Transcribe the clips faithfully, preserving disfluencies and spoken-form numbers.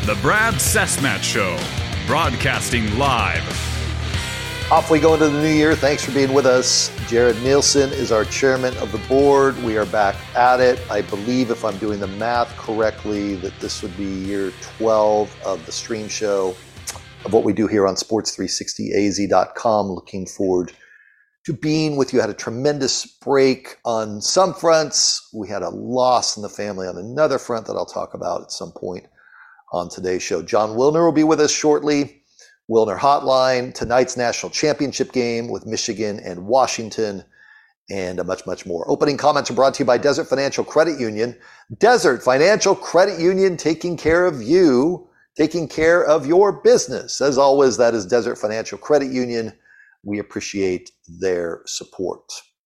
The Brad Cessmat Show, broadcasting live. Off we go into the new year. Thanks for being with us. Jared Nielsen is our chairman of the board. We are back at it. I believe, if I'm doing the math correctly, that this would be year twelve of the stream show of what we do here on sports three sixty A Z dot com. Looking forward to being with you. Had a tremendous break on some fronts. We had a loss in the family on another front that I'll talk about at some point on today's show. Jon Wilner will be with us shortly. Wilner Hotline, tonight's national championship game with Michigan and Washington, and much, much more. Opening comments are brought to you by Desert Financial Credit Union. Desert Financial Credit Union, taking care of you, taking care of your business. As always, that is Desert Financial Credit Union. We appreciate their support.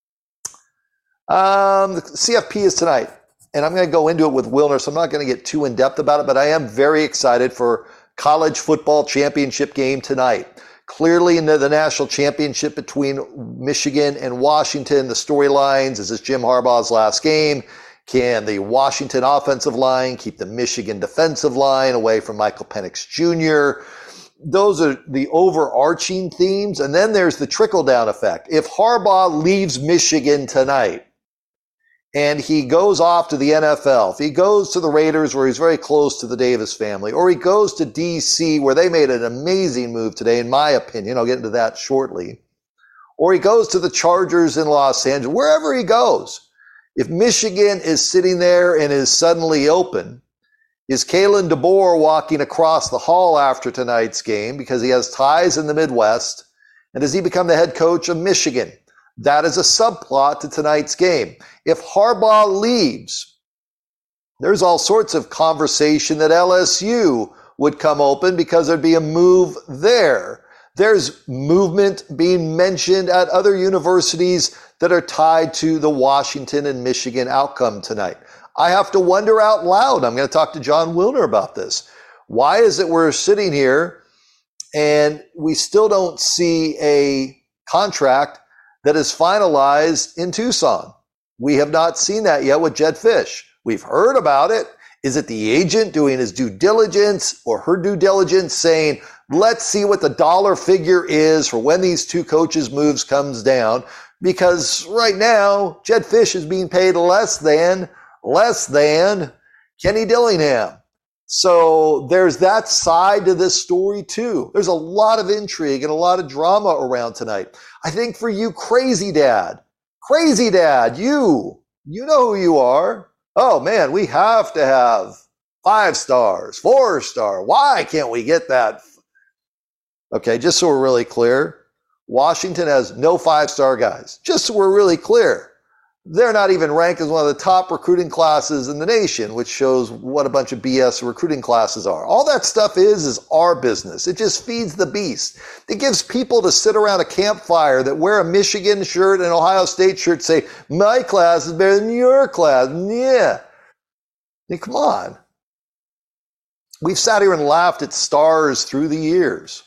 Um, the C F P is tonight, and I'm going to go into it with Wilner, so I'm not going to get too in-depth about it, but I am very excited for college football championship game tonight. Clearly in the, the national championship between Michigan and Washington, the storylines, is this Jim Harbaugh's last game? Can the Washington offensive line keep the Michigan defensive line away from Michael Penix Junior? Those are the overarching themes. And then there's the trickle-down effect. If Harbaugh leaves Michigan tonight and he goes off to the N F L, if he goes to the Raiders where he's very close to the Davis family, or he goes to D C where they made an amazing move today, in my opinion, I'll get into that shortly, or he goes to the Chargers in Los Angeles, wherever he goes, if Michigan is sitting there and is suddenly open, is Kalen DeBoer walking across the hall after tonight's game because he has ties in the Midwest, and does he become the head coach of Michigan? That is a subplot to tonight's game. If Harbaugh leaves, there's all sorts of conversation that L S U would come open because there'd be a move there. There's movement being mentioned at other universities that are tied to the Washington and Michigan outcome tonight. I have to wonder out loud. I'm going to talk to Jon Wilner about this. Why is it we're sitting here and we still don't see a contract that is finalized in Tucson? We have not seen that yet with Jedd Fisch. We've heard about it. Is it the agent doing his due diligence or her due diligence saying, let's see what the dollar figure is for when these two coaches' moves comes down? Because right now, Jedd Fisch is being paid less than, less than Kenny Dillingham. So there's that side to this story too. There's a lot of intrigue and a lot of drama around tonight. I think for you, crazy dad, crazy dad, you, you know who you are. Oh man, we have to have five stars, four star. Why can't we get that? Okay, just so we're really clear, Washington has no five-star guys. Just so we're really clear. They're not even ranked as one of the top recruiting classes in the nation, which shows what a bunch of B S recruiting classes are. All that stuff is, is our business. It just feeds the beast. It gives people to sit around a campfire that wear a Michigan shirt and Ohio State shirt say, my class is better than your class. Yeah. I mean, come on. We've sat here and laughed at stars through the years.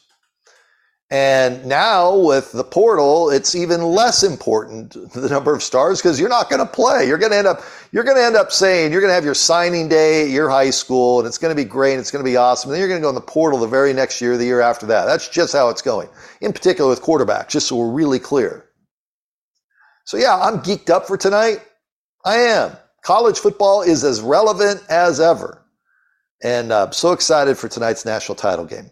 And now with the portal, it's even less important, the number of stars, because you're not going to play. You're going to end up, you're going to end up saying you're going to have your signing day at your high school, and it's going to be great, and it's going to be awesome. And then you're going to go in the portal the very next year, the year after that. That's just how it's going. In particular with quarterbacks, just so we're really clear. So yeah, I'm geeked up for tonight. I am. College football is as relevant as ever. And I'm so excited for tonight's national title game.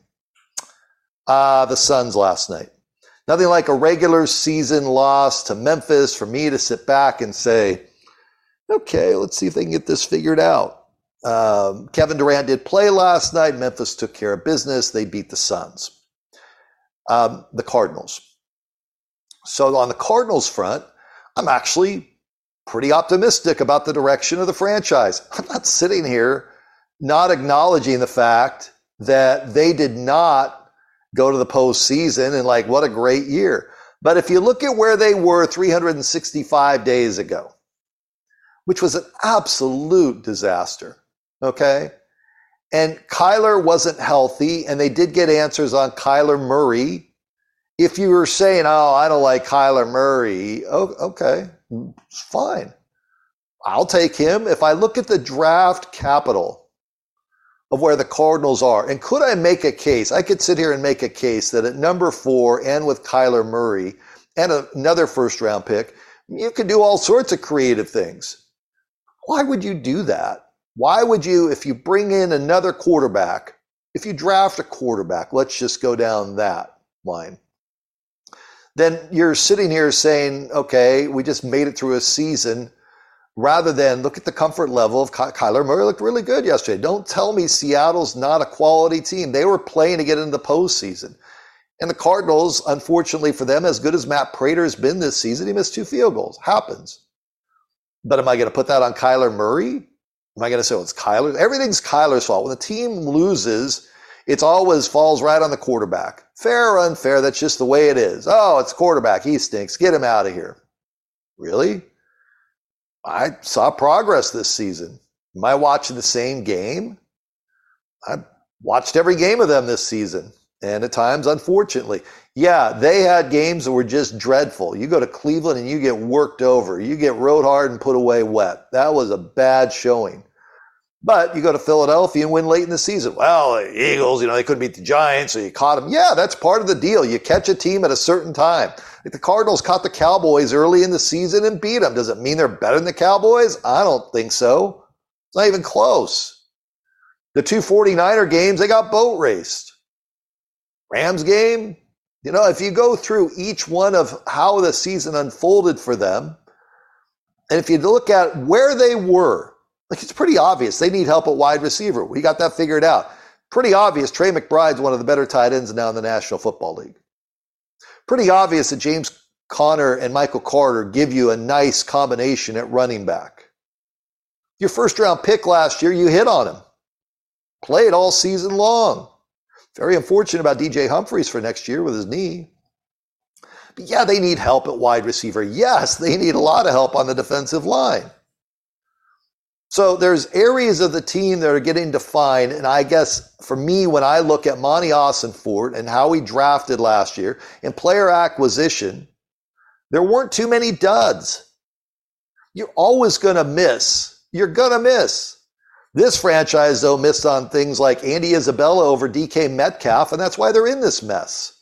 Ah, the Suns last night. Nothing like a regular season loss to Memphis for me to sit back and say, okay, let's see if they can get this figured out. Um, Kevin Durant did play last night. Memphis took care of business. They beat the Suns. Um, the Cardinals. So on the Cardinals front, I'm actually pretty optimistic about the direction of the franchise. I'm not sitting here not acknowledging the fact that they did not go to the postseason, and like, what a great year. But if you look at where they were three hundred sixty-five days ago, which was an absolute disaster, okay? And Kyler wasn't healthy, and they did get answers on Kyler Murray. If you were saying, oh, I don't like Kyler Murray, oh, okay, fine. I'll take him. If I look at the draft capital of where the Cardinals are. And could I make a case? I could sit here and make a case that at number four and with Kyler Murray and a, another first round pick, you could do all sorts of creative things. Why would you do that? Why would you, if you bring in another quarterback, if you draft a quarterback, let's just go down that line, then you're sitting here saying, okay, we just made it through a season, rather than look at the comfort level of Ky- Kyler Murray. Looked really good yesterday. Don't tell me Seattle's not a quality team. They were playing to get into the postseason. And the Cardinals, unfortunately for them, as good as Matt Prater has been this season, he missed two field goals. Happens. But am I going to put that on Kyler Murray? Am I going to say, well, it's Kyler? Everything's Kyler's fault. When the team loses, it's always falls right on the quarterback. Fair or unfair, that's just the way it is. Oh, it's quarterback. He stinks. Get him out of here. Really? I saw progress this season. Am I watching the same game? I watched every game of them this season. And at times, unfortunately, yeah, they had games that were just dreadful. You go to Cleveland and you get worked over. You get rode hard and put away wet. That was a bad showing. But you go to Philadelphia and win late in the season. Well, the Eagles, you know, they couldn't beat the Giants, so you caught them. Yeah, that's part of the deal. You catch a team at a certain time. Like the Cardinals caught the Cowboys early in the season and beat them. Does it mean they're better than the Cowboys? I don't think so. It's not even close. The two 49er games, they got boat raced. Rams game, you know, if you go through each one of how the season unfolded for them, and if you look at where they were, like it's pretty obvious they need help at wide receiver. We got that figured out. Pretty obvious Trey McBride's one of the better tight ends now in the National Football League. Pretty obvious that James Conner and Michael Carter give you a nice combination at running back. Your first round pick last year, you hit on him. Played all season long. Very unfortunate about D J Humphries for next year with his knee. But yeah, they need help at wide receiver. Yes, they need a lot of help on the defensive line. So there's areas of the team that are getting defined. And I guess for me, when I look at Monty Ossenfort and how he drafted last year in player acquisition, there weren't too many duds. You're always going to miss. You're going to miss. This franchise, though, missed on things like Andy Isabella over D K Metcalf, and that's why they're in this mess.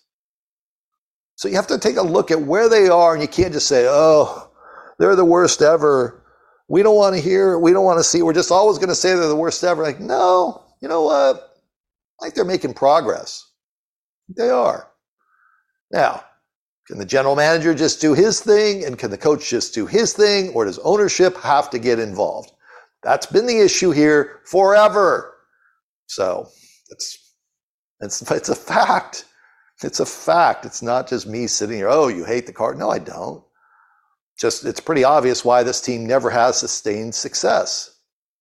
So you have to take a look at where they are, and you can't just say, oh, they're the worst ever. We don't want to hear, we don't want to see. We're just always going to say they're the worst ever. Like, no, you know what? Like they're making progress. They are. Now, can the general manager just do his thing, and can the coach just do his thing, or does ownership have to get involved? That's been the issue here forever. So it's, it's, it's a fact. It's a fact. It's not just me sitting here, oh, you hate the Cardinals. No, I don't. Just it's pretty obvious why this team never has sustained success.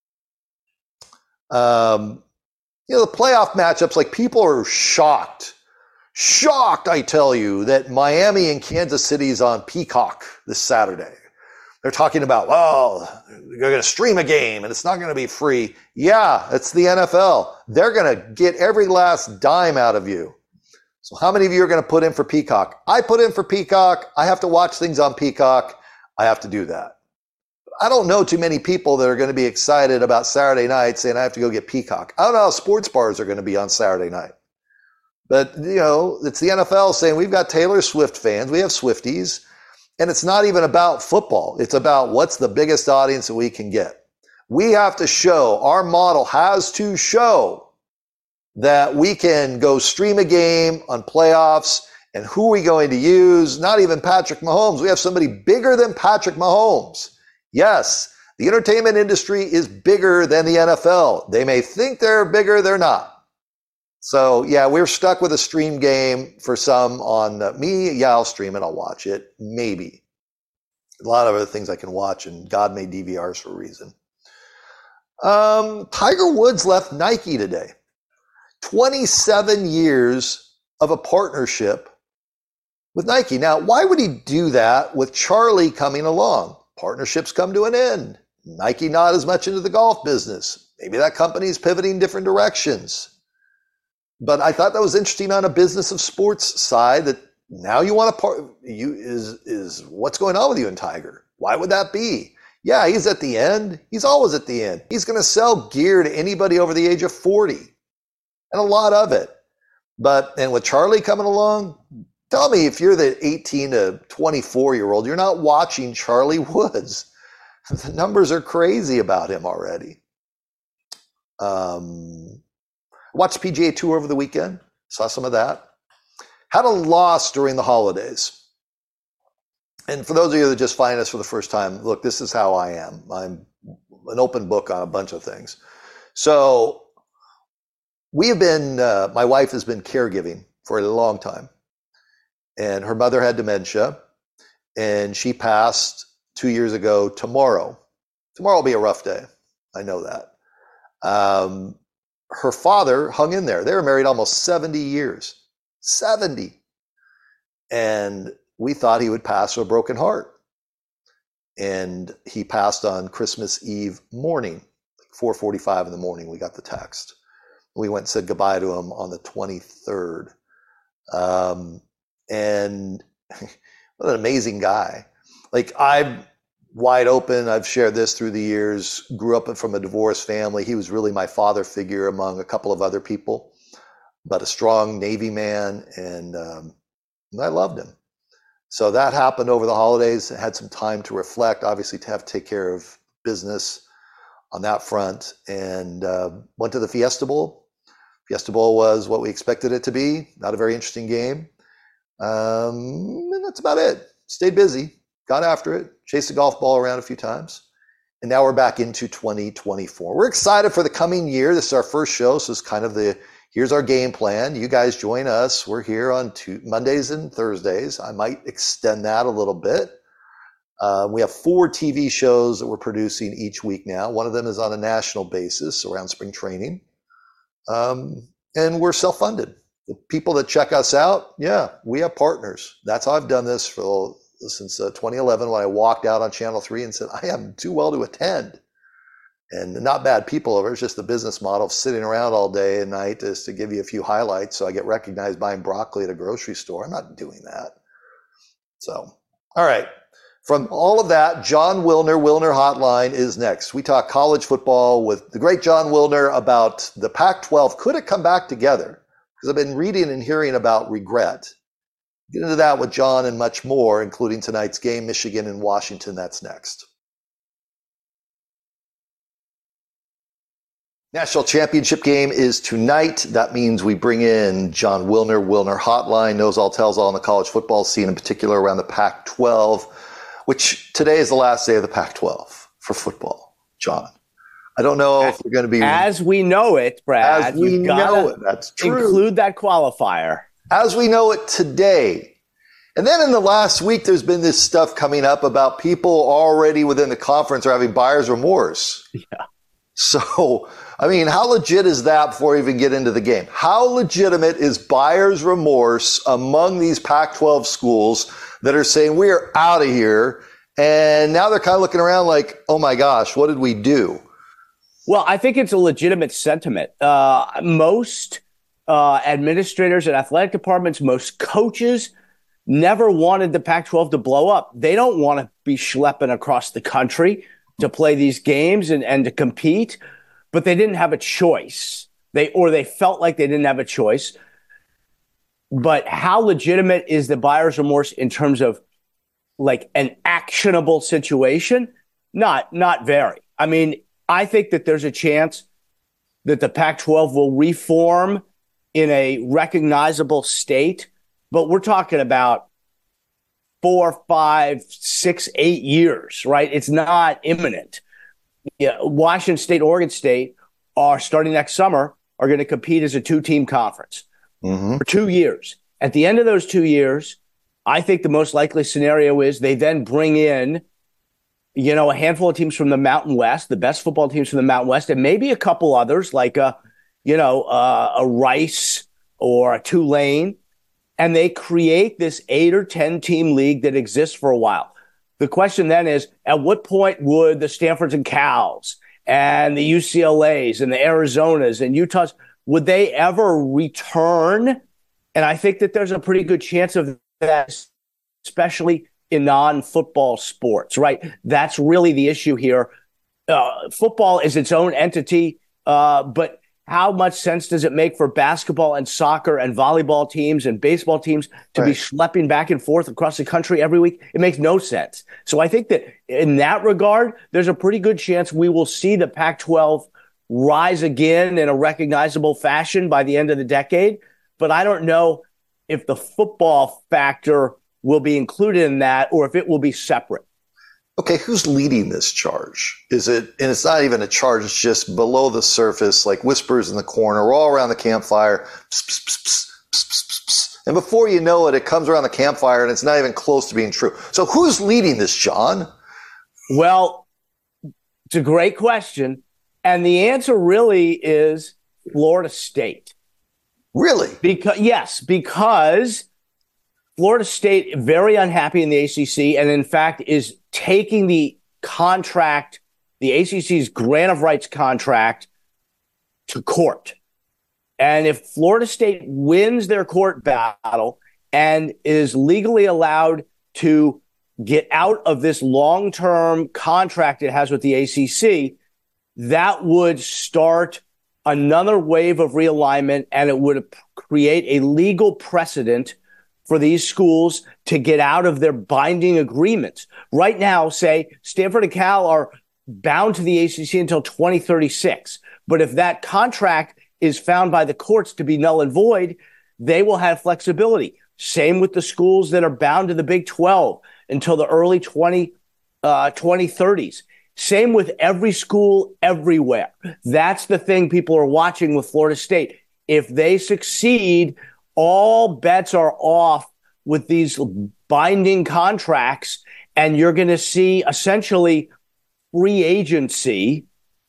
Um, you know, the playoff matchups, like people are shocked. Shocked, I tell you, that Miami and Kansas City is on Peacock this Saturday. They're talking about, well, they're going to stream a game and it's not going to be free. Yeah, it's the N F L. They're going to get every last dime out of you. So how many of you are going to put in for Peacock? I put in for Peacock. I have to watch things on Peacock. I have to do that. I don't know too many people that are going to be excited about Saturday night saying I have to go get Peacock. I don't know how sports bars are going to be on Saturday night. But, you know, it's the N F L saying we've got Taylor Swift fans. We have Swifties. And it's not even about football. It's about what's the biggest audience that we can get. We have to show, our model has to show that we can go stream a game on playoffs. And who are we going to use? Not even Patrick Mahomes. We have somebody bigger than Patrick Mahomes. Yes, the entertainment industry is bigger than the N F L. They may think they're bigger, they're not. So, yeah, we're stuck with a stream game for some on uh, me. Yeah, I'll stream it. I'll watch it. Maybe. A lot of other things I can watch, and God made D V Rs for a reason. Um, Tiger Woods left Nike today. twenty-seven years of a partnership with Nike. Now, why would he do that with Charlie coming along? Partnerships come to an end. Nike not as much into the golf business. Maybe that company's pivoting different directions. But I thought that was interesting on a business of sports side that now you want to part you is is what's going on with you and Tiger? Why would that be? Yeah, he's at the end. He's always at the end. He's going to sell gear to anybody over the age of forty, and a lot of it. But, and with Charlie coming along, tell me if you're the eighteen to twenty-four year old, you're not watching Charlie Woods. The numbers are crazy about him already. Um, watched P G A Tour over the weekend. Saw some of that. Had a loss during the holidays. And for those of you that just find us for the first time, look, this is how I am. I'm an open book on a bunch of things. So we have been, uh, my wife has been caregiving for a long time. And her mother had dementia. And she passed two years ago tomorrow. Tomorrow will be a rough day. I know that. Um, her father hung in there. They were married almost seventy years. seventy. And we thought he would pass with a broken heart. And he passed on Christmas Eve morning, like four forty-five in the morning, we got the text. We went and said goodbye to him on the twenty-third. Um, and what an amazing guy. Like, I'm wide open. I've shared this through the years, grew up from a divorced family. He was really my father figure among a couple of other people, but a strong Navy man. And, um, and I loved him. So that happened over the holidays. I had some time to reflect, obviously to have to take care of business on that front, and uh, went to the Fiesta Bowl. Fiesta Bowl was what we expected it to be. Not a very interesting game. Um, and that's about it. Stayed busy, got after it, chased the golf ball around a few times. And now we're back into twenty twenty-four. We're excited for the coming year. This is our first show, so it's kind of the here's our game plan. You guys join us. We're here on two, Mondays and Thursdays. I might extend that a little bit. Uh, we have four T V shows that we're producing each week now. One of them is on a national basis around spring training. Um, and we're self-funded. The people that check us out, yeah, we have partners. That's how I've done this for since uh, twenty eleven when I walked out on Channel three and said, I am too well to attend. And not bad people over. It's just the business model of sitting around all day and night is to give you a few highlights so I get recognized buying broccoli at a grocery store. I'm not doing that. So, all right. From all of that, Jon Wilner, Wilner Hotline is next. We talk college football with the great Jon Wilner about the Pac twelve. Could it come back together? Because I've been reading and hearing about regret. Get into that with Jon and much more, including tonight's game, Michigan and Washington. That's next. National championship game is tonight. That means we bring in Jon Wilner, Wilner Hotline, knows all, tells all in the college football scene, in particular around the Pac twelve, which today is the last day of the Pac twelve for football. Jon, I don't know if we're going to be... As we know it, Brad. As we know it. That's true. Include that qualifier. As we know it today. And then in the last week, there's been this stuff coming up about people already within the conference are having buyer's remorse. Yeah. So, I mean, how legit is that before we even get into the game? How legitimate is buyer's remorse among these Pac twelve schools that are saying we are out of here? And now they're kind of looking around like, oh my gosh, what did we do? Well, I think it's a legitimate sentiment. Uh, most uh, administrators and athletic departments, most coaches never wanted the Pac twelve to blow up. They don't want to be schlepping across the country to play these games and, and to compete, but they didn't have a choice. They or they felt like they didn't have a choice. But how legitimate is the buyer's remorse in terms of like an actionable situation? Not, not very. I mean, I think that there's a chance that the Pac twelve will reform in a recognizable state, but we're talking about four, five, six, eight years, right? It's not imminent. Yeah, Washington State, Oregon State are starting next summer, are going to compete as a two-team conference mm-hmm. for two years. At the end of those two years, I think the most likely scenario is they then bring in, you know, a handful of teams from the Mountain West, the best football teams from the Mountain West, and maybe a couple others like a, you know, uh, a Rice or a Tulane. And they create this eight or ten team league that exists for a while. The question then is, at what point would the Stanfords and Cals and the U C L As and the Arizonas and Utahs, would they ever return? And I think that there's a pretty good chance of that, especially in non-football sports, right? That's really the issue here. Uh, football is its own entity, uh, but how much sense does it make for basketball and soccer and volleyball teams and baseball teams to right. be schlepping back and forth across the country every week? It makes no sense. So I think that in that regard, there's a pretty good chance we will see the Pac twelve rise again in a recognizable fashion by the end of the decade. But I don't know if the football factor will be included in that or if it will be separate. Okay, who's leading this charge? Is it, and it's not even a charge, it's just below the surface, like whispers in the corner. We're all around the campfire. Pss, pss, pss, pss, pss, pss, pss. And before you know it, it comes around the campfire and it's not even close to being true. So who's leading this, John? Well, it's a great question. And the answer really is Florida State. Really? Because yes, because Florida State very unhappy in the A C C, and in fact is taking the contract, the A C C's grant of rights contract, to court. And if Florida State wins their court battle and is legally allowed to get out of this long-term contract it has with the A C C, that would start another wave of realignment, and it would create a legal precedent for these schools to get out of their binding agreements. Right now, say, Stanford and Cal are bound to the A C C until twenty thirty-six. But if that contract is found by the courts to be null and void, they will have flexibility. Same with the schools that are bound to the Big twelve until the early twenty, uh, twenty thirties. Same with every school everywhere. That's the thing people are watching with Florida State. If they succeed, all bets are off with these binding contracts, and you're going to see essentially free agency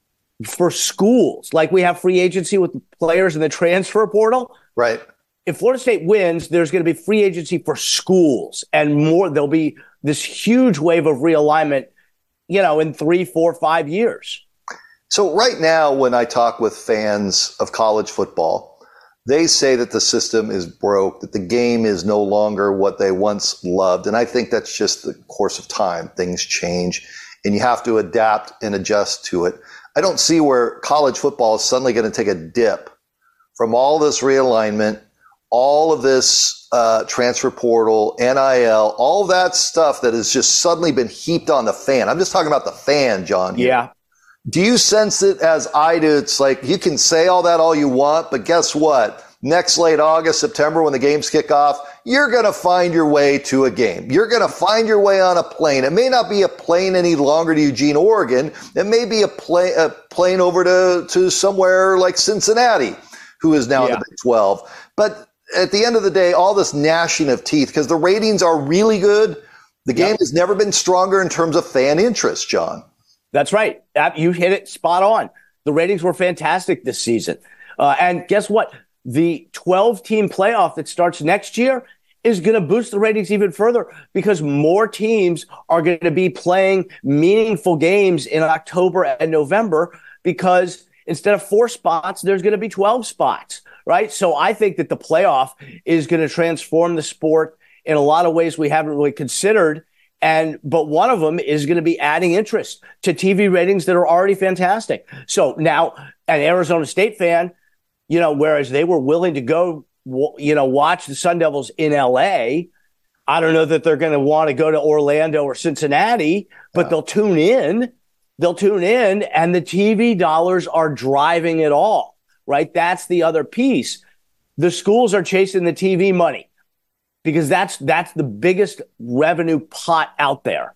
for schools. Like we have free agency with players in the transfer portal. Right. If Florida State wins, there's going to be free agency for schools, and more. There'll be this huge wave of realignment, you know, in three, four, five years. So right now, when I talk with fans of college football, they say that the system is broke, that the game is no longer what they once loved. And I think that's just the course of time. Things change, and you have to adapt and adjust to it. I don't see where college football is suddenly going to take a dip from all this realignment, all of this uh, transfer portal, N I L, all that stuff that has just suddenly been heaped on the fan. I'm just talking about the fan, John. Here. Yeah. Do you sense it as I do? It's like you can say all that all you want, but guess what? Next late August, September, when the games kick off, you're going to find your way to a game. You're going to find your way on a plane. It may not be a plane any longer to Eugene, Oregon. It may be a, plane, a plane over to, to somewhere like Cincinnati, who is now yeah. in the Big twelve. But at the end of the day, all this gnashing of teeth, because the ratings are really good. The game yep. has never been stronger in terms of fan interest, John. That's right. You hit it spot on. The ratings were fantastic this season. Uh, and guess what? The twelve-team playoff that starts next year is going to boost the ratings even further because more teams are going to be playing meaningful games in October and November because instead of four spots, there's going to be twelve spots, right? So I think that the playoff is going to transform the sport in a lot of ways we haven't really considered. And, but one of them is going to be adding interest to T V ratings that are already fantastic. So now an Arizona State fan, you know, whereas they were willing to go, you know, watch the Sun Devils in L A, I don't know that they're going to want to go to Orlando or Cincinnati, but yeah. they'll tune in, they'll tune in and the T V dollars are driving it all, right? That's the other piece. The schools are chasing the T V money. Because that's that's the biggest revenue pot out there.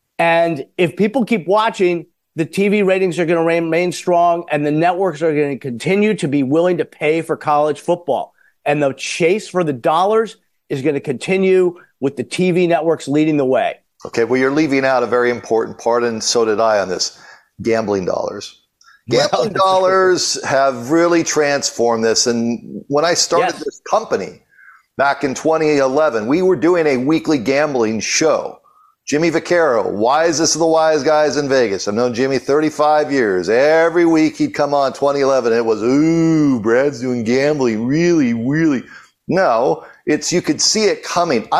And if people keep watching, the T V ratings are going to remain strong and the networks are going to continue to be willing to pay for college football. And the chase for the dollars is going to continue with the T V networks leading the way. Okay, well, you're leaving out a very important part, and so did I on this, gambling dollars. Gambling well, dollars have really transformed this. And when I started yes. this company, back in twenty eleven, we were doing a weekly gambling show. Jimmy Vaccaro, wisest of the wise guys in Vegas. I've known Jimmy thirty-five years. Every week he'd come on twenty eleven. It was, ooh, Brad's doing gambling. Really, really. No, it's you could see it coming. I don't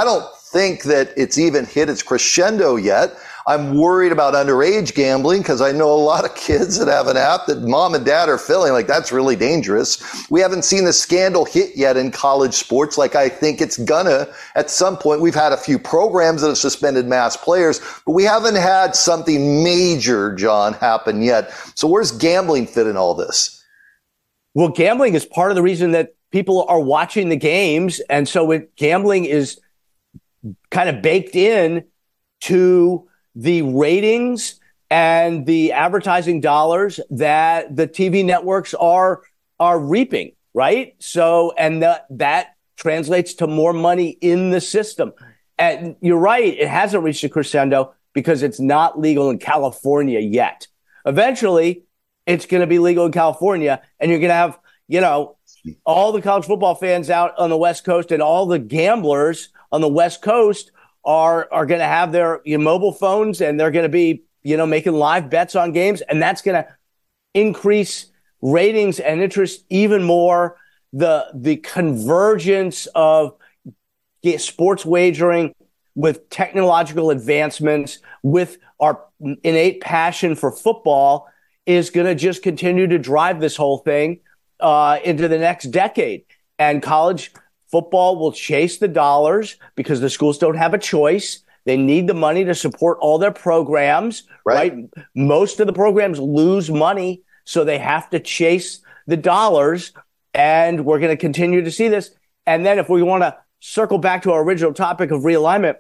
think that it's even hit its crescendo yet. I'm worried about underage gambling because I know a lot of kids that have an app that mom and dad are filling. Like, that's really dangerous. We haven't seen the scandal hit yet in college sports like I think it's gonna at some point. We've had a few programs that have suspended mass players, but we haven't had something major, John, happen yet. So where's gambling fit in all this? Well, gambling is part of the reason that people are watching the games. And so it, gambling is kind of baked in to the ratings and the advertising dollars that the T V networks are are reaping, right? So, and the, that translates to more money in the system. And you're right, it hasn't reached a crescendo because it's not legal in California yet. Eventually, it's going to be legal in California, and you're going to have, you know, all the college football fans out on the West Coast and all the gamblers on the West Coast are are going to have their you know, mobile phones, and they're going to be, you know, making live bets on games, and that's going to increase ratings and interest even more. The the convergence of sports wagering with technological advancements, with our innate passion for football, is going to just continue to drive this whole thing uh, into the next decade. And college football will chase the dollars because the schools don't have a choice. They need the money to support all their programs, right? right? Most of the programs lose money, so they have to chase the dollars. And we're going to continue to see this. And then if we want to circle back to our original topic of realignment,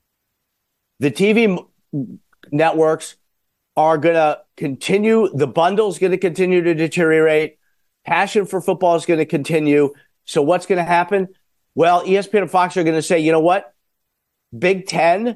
the T V networks are going to continue. The bundle is going to continue to deteriorate. Passion for football is going to continue. So what's going to happen? Well, E S P N and Fox are going to say, you know what? Big Ten,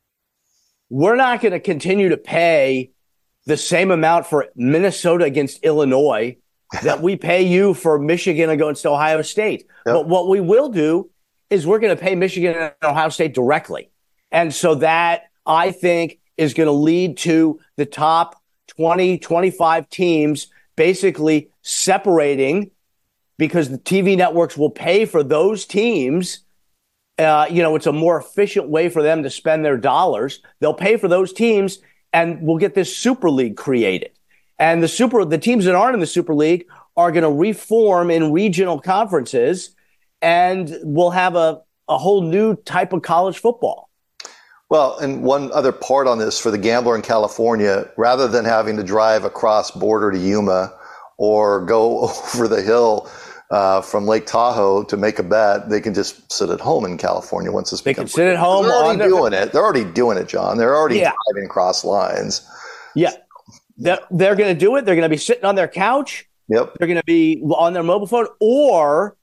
we're not going to continue to pay the same amount for Minnesota against Illinois that we pay you for Michigan against Ohio State. Yep. But what we will do is we're going to pay Michigan and Ohio State directly. And so that, I think, is going to lead to the top twenty, twenty-five teams basically separating, because the T V networks will pay for those teams. Uh, you know, it's a more efficient way for them to spend their dollars. They'll pay for those teams, and we'll get this Super League created. And the super, the teams that aren't in the Super League are going to reform in regional conferences, and we'll have a, a whole new type of college football. Well, and one other part on this for the gambler in California, rather than having to drive across border to Yuma or go over the hill uh, from Lake Tahoe to make a bet, they can just sit at home in California once this They can sit at home. They're already on doing their... it. They're already doing it, John. They're already yeah. driving across lines. Yeah. They're, they're going to do it. They're going to be sitting on their couch. Yep. They're going to be on their mobile phone, or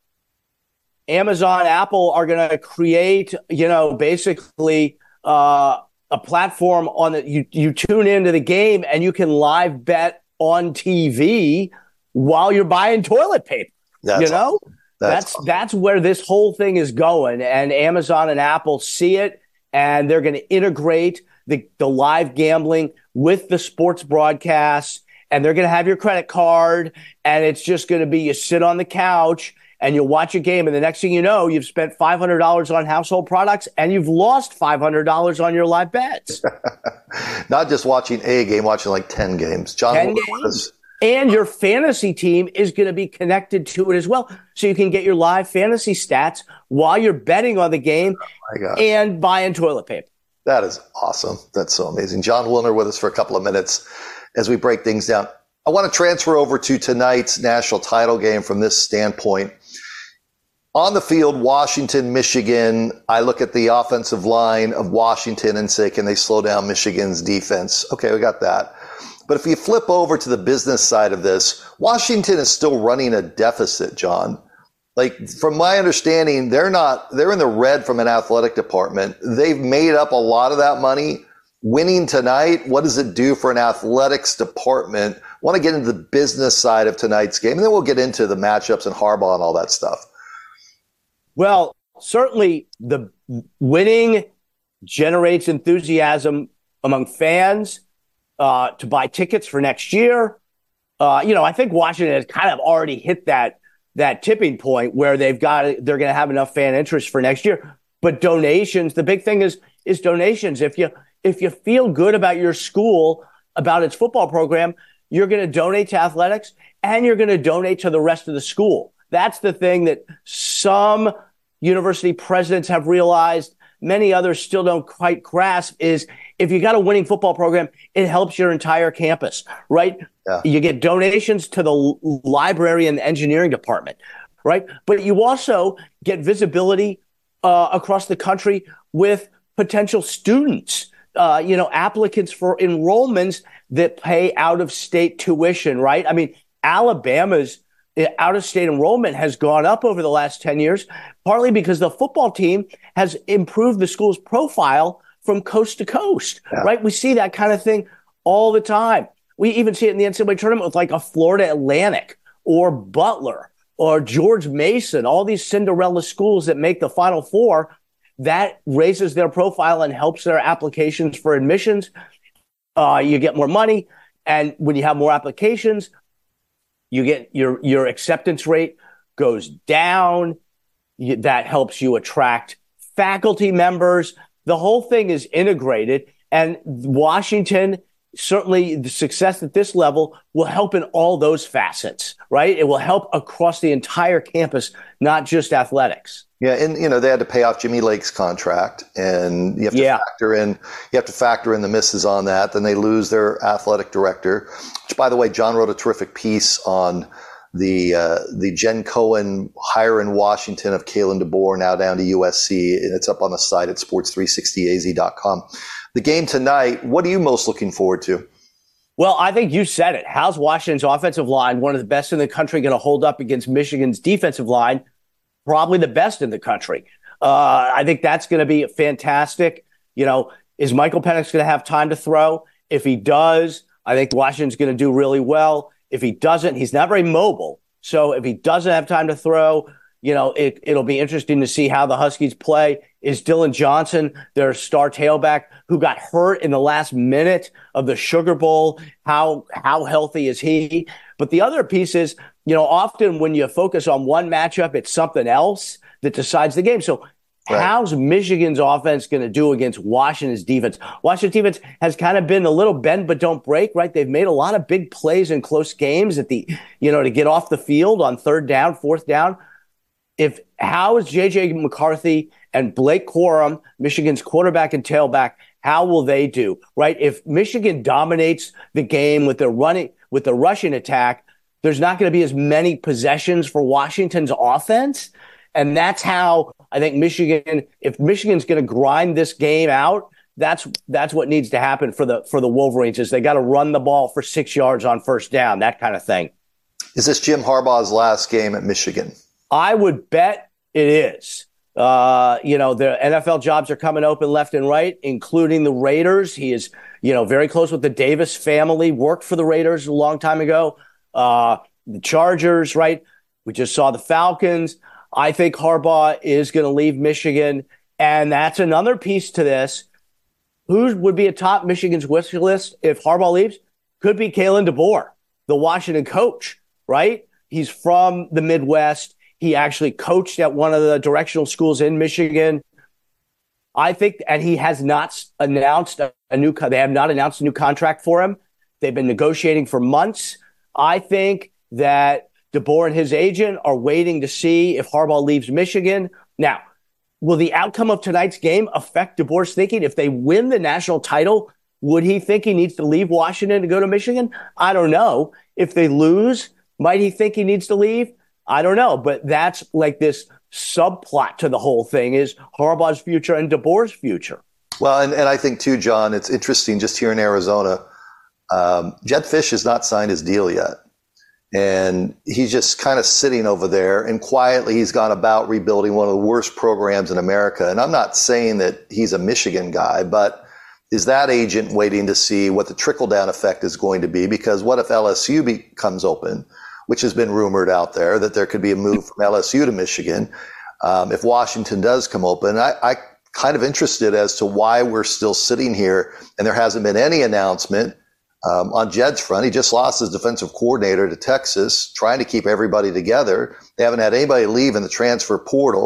Amazon, Apple are going to create, you know, basically uh, a platform on that you, you tune into the game and you can live bet on T V while you're buying toilet paper. That's you know, awesome. that's that's, awesome. that's where this whole thing is going. And Amazon and Apple see it, and they're going to integrate the, the live gambling with the sports broadcasts, and they're going to have your credit card, and it's just going to be you sit on the couch and you watch a game, and the next thing you know, you've spent five hundred dollars on household products, and you've lost five hundred dollars on your live bets. Not just watching a game, watching like ten games. John, ten games. And your fantasy team is going to be connected to it as well, so you can get your live fantasy stats while you're betting on the game oh and buying toilet paper. That is awesome. That's so amazing. John Wilner with us for a couple of minutes as we break things down. I want to transfer over to tonight's national title game from this standpoint. On the field, Washington, Michigan, I look at the offensive line of Washington and say, can they slow down Michigan's defense? Okay, we got that. But if you flip over to the business side of this, Washington is still running a deficit, John. Like, from my understanding, they're not, they're in the red from an athletic department. They've made up a lot of that money. Winning tonight, what does it do for an athletics department? I want to get into the business side of tonight's game, and then we'll get into the matchups and Harbaugh and all that stuff. Well, certainly the winning generates enthusiasm among fans uh, to buy tickets for next year. Uh, you know, I think Washington has kind of already hit that that tipping point where they've got they're going to have enough fan interest for next year. But donations, the big thing is is donations. If you if you feel good about your school, about its football program, you're going to donate to athletics and you're going to donate to the rest of the school. That's the thing that some university presidents have realized, many others still don't quite grasp, is if you got a winning football program, it helps your entire campus, right? Yeah. You get donations to the library and engineering department, right? But you also get visibility uh, across the country with potential students, uh, you know, applicants for enrollments that pay out-of-state tuition, right? I mean, Alabama's out-of-state enrollment has gone up over the last ten years, partly because the football team has improved the school's profile from coast to coast, yeah. right? We see that kind of thing all the time. We even see it in the N C double A tournament with like a Florida Atlantic or Butler or George Mason, all these Cinderella schools that make the Final Four. That raises their profile and helps their applications for admissions. Uh, you get more money. And when you have more applications, you get your, your acceptance rate goes down. You, that helps you attract faculty members. The whole thing is integrated. And Washington, certainly the success at this level will help in all those facets, right? It will help across the entire campus, not just athletics. Yeah, and you know they had to pay off Jimmy Lake's contract, and you have to yeah. factor in you have to factor in the misses on that. Then they lose their athletic director, which, by the way, John wrote a terrific piece on the uh, the Jen Cohen hire in Washington of Kalen DeBoer, now down to U S C, and it's up on the site at sports three sixty a z dot com. The game tonight, what are you most looking forward to? Well, I think you said it. How's Washington's offensive line, one of the best in the country, going to hold up against Michigan's defensive line? Probably the best in the country. Uh, I think that's going to be fantastic. You know, is Michael Penix going to have time to throw? If he does, I think Washington's going to do really well. If he doesn't, he's not very mobile. So if he doesn't have time to throw, you know, it, it'll be interesting to see how the Huskies play. Is Dylan Johnson, their star tailback, who got hurt in the last minute of the Sugar Bowl, how how healthy is he? But the other piece is, you know, often when you focus on one matchup, it's something else that decides the game. So right. how's Michigan's offense going to do against Washington's defense? Washington's defense has kind of been a little bend but don't break, right? They've made a lot of big plays in close games at the, you know, to get off the field on third down, fourth down. If how is J J McCarthy and Blake Corum, Michigan's quarterback and tailback, how will they do, right? If Michigan dominates the game with their running, with the rushing attack, there's not going to be as many possessions for Washington's offense. And that's how I think Michigan, if Michigan's going to grind this game out, that's that's what needs to happen for the for the Wolverines, is they got to run the ball for six yards on first down, that kind of thing. Is this Jim Harbaugh's last game at Michigan? I would bet it is. Uh, you know, the N F L jobs are coming open left and right, including the Raiders. He is, you know, very close with the Davis family, worked for the Raiders a long time ago. Uh, the Chargers, right? We just saw the Falcons. I think Harbaugh is going to leave Michigan. And that's another piece to this. Who would be atop Michigan's wish list if Harbaugh leaves? Could be Kalen DeBoer, the Washington coach, right? He's from the Midwest. He actually coached at one of the directional schools in Michigan. I think, and he has not announced a, a new, they have not announced a new contract for him. They've been negotiating for months. I think that DeBoer and his agent are waiting to see if Harbaugh leaves Michigan. Now, will the outcome of tonight's game affect DeBoer's thinking? If they win the national title, would he think he needs to leave Washington to go to Michigan? I don't know. If they lose, might he think he needs to leave? I don't know, but that's like this subplot to the whole thing is Harbaugh's future and DeBoer's future. Well, and, and I think too, John, it's interesting just here in Arizona, um, Jedd Fisch has not signed his deal yet. And he's just kind of sitting over there, and quietly he's gone about rebuilding one of the worst programs in America. And I'm not saying that he's a Michigan guy, but is that agent waiting to see what the trickle-down effect is going to be? Because what if L S U becomes open, which has been rumored out there, that there could be a move from L S U to Michigan. Um, if Washington does come open, I, I kind of interested as to why we're still sitting here and there hasn't been any announcement um, on Jedd's front. He just lost his defensive coordinator to Texas, trying to keep everybody together. They haven't had anybody leave in the transfer portal.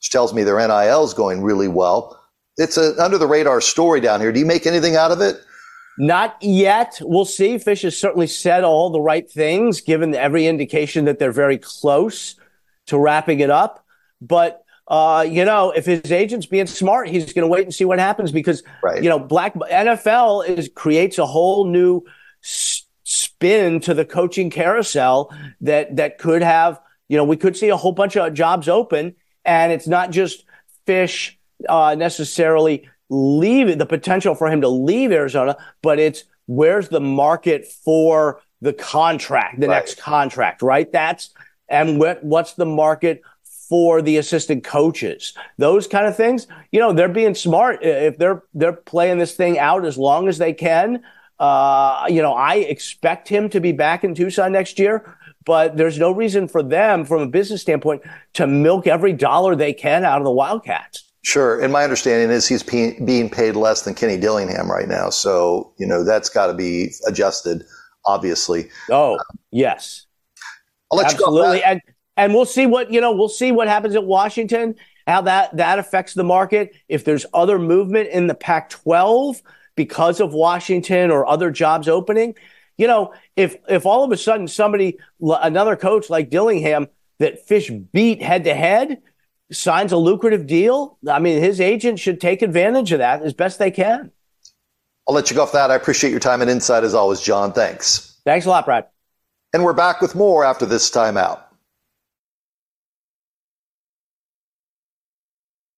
which tells me their N I L is going really well. It's an under-the-radar story down here. Do you make anything out of it? Not yet. We'll see. Fish has certainly said all the right things, given every indication that they're very close to wrapping it up. But, uh, you know, if his agent's being smart, he's going to wait and see what happens because, right. you know, black N F L is creates a whole new s- spin to the coaching carousel that that could have, you know, we could see a whole bunch of jobs open. And it's not just Fish uh, necessarily leave the potential for him to leave Arizona, but it's where's the market for the contract, the right. next contract, right? That's and what, what's the market for the assistant coaches? Those kind of things. You know, they're being smart if they're they're playing this thing out as long as they can. Uh, you know, I expect him to be back in Tucson next year, but there's no reason for them, from a business standpoint, to milk every dollar they can out of the Wildcats. Sure. And my understanding is he's pe- being paid less than Kenny Dillingham right now. So, you know, that's got to be adjusted, obviously. Oh, yes. I'll let Absolutely. you go. And and we'll see what, you know, we'll see what happens at Washington, how that, that affects the market. If there's other movement in the Pac twelve because of Washington or other jobs opening, you know, if if all of a sudden somebody, another coach like Dillingham that Fish beat head to head, signs a lucrative deal, I mean, his agent should take advantage of that as best they can. I'll let you go off that. I appreciate your time and insight as always, John. Thanks. Thanks a lot, Brad. And we're back with more after this timeout.